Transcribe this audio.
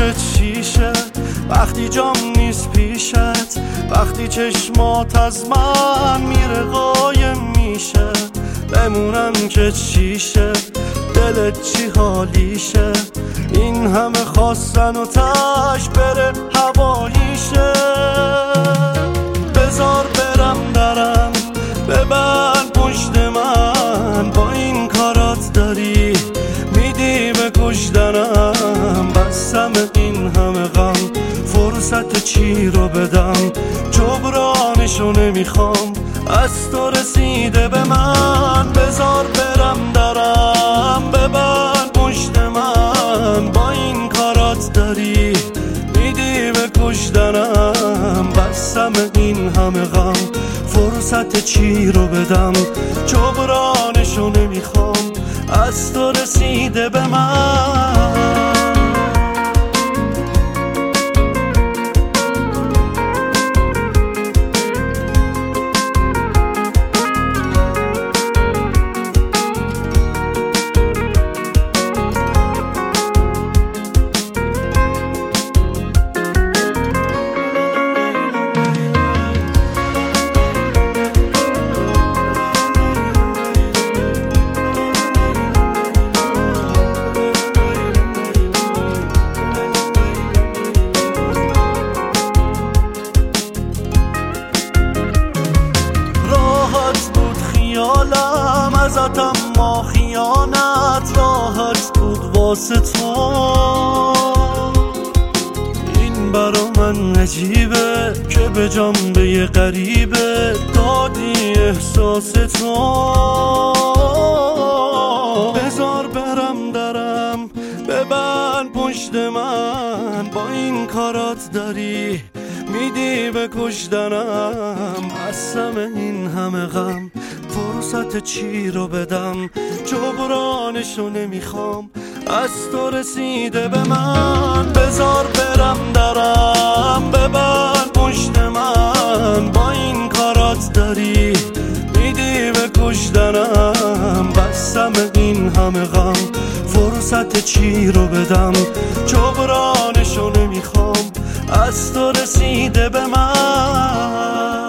دلت چیشه وقتی جام نیست پیشت، وقتی چشمات از من میره قایم میشه، بمونم که چیشه دلت چی حالیشه، این همه خواستن و تاش بره هواییشه. بذار برم درم ببند پشت من، با این کارات داری میدی به کشتنم، بستم این همه غم فرصت چی رو بدم، جبرانشو نمیخوام از تو رسیده به من. بذار برم درم ببند پشت من، با این کارات داری میدی به کشتنم، بستم این همه غم فرصت چی رو بدم، جبرانشو نمیخوام از تو رسیده به من. خیالم ازتم ما خیانت راحت بود واسه تو، این برا من عجیبه که به جنبه یه غریبه دادی احساس تو. بذار برم درم ببند پشت من، با این کارات داری میدی به کشتنم، بستم این همه غم فرصت چی رو بدم، جبرانشو نمیخوام از تو رسیده به من. بذار برم درم ببند پشت من، با این کارات داری میدی به کشتنم، بستم این همه غم فرصت چی رو بدم، جبرانشو نمیخوام از تو رسیده به من.